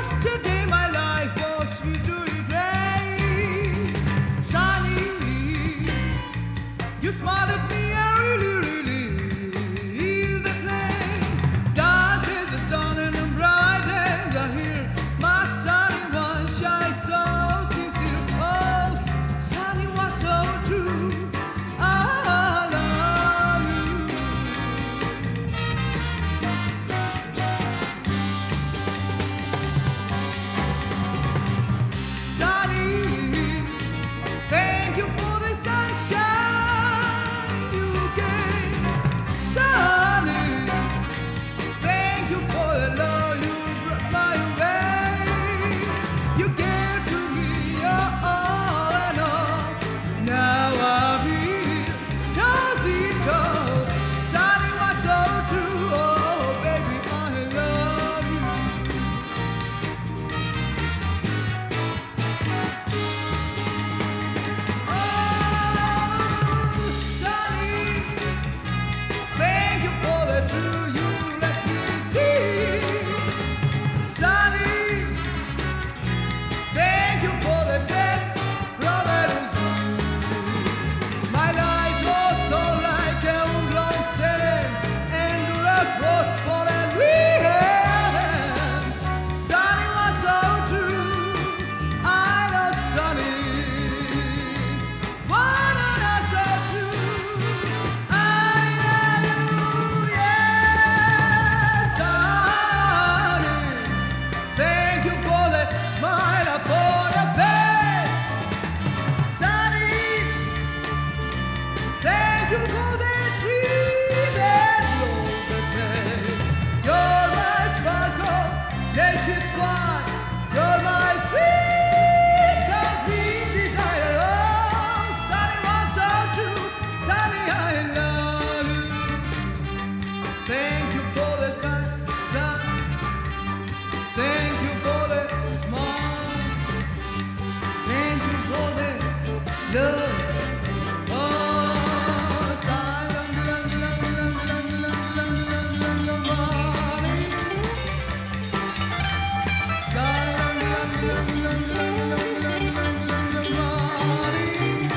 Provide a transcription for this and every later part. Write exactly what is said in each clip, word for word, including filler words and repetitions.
Yesterday my life was sweetly gray. Sunny, you smiled at me, I really, really feel the flame. Dark days are done and the bright days are here. My sunny one shines so sincere. Oh, sunny was so true. I love you. Sunny, thank you for the sunshine you gave. Sunny, thank you for the love you brought my way. You gave to me your all and all. Now I'm here, does it all. Sunny was so true. Oh, baby, I love you. Oh, Sunny, thank you for the truth you let me see. Sunny, thank you for the text from Edison. My life was not like a long sand and the quotes for that real. Sunny was so true. I know Sunny. What I so true. I know you, yes, Sunny. Thank you for the smile upon your face. Sunny, thank you for the tree that grows the place. You're my sparkle, nature's spark. You're my sweet, complete desire. Oh, Sunny was so true. Sunny, I love you. Thank you for the sun, sun. Thank you for the smile. Thank you for the love. Oh, silent, love, love, love, love, love, love, love, love, money. Silent, love, love, love, love, love, love, love, love, money.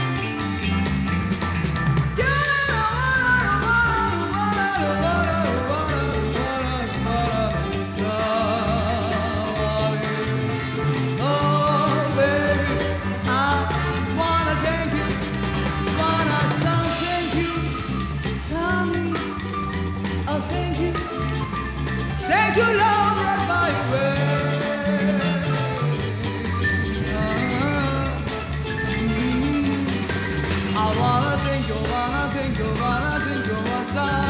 Oh, baby, I wanna thank you, wanna say thank you, Sunny. Oh, thank you, thank you, love, right by way. I wanna thank you, wanna thank you, wanna thank you, Sunny.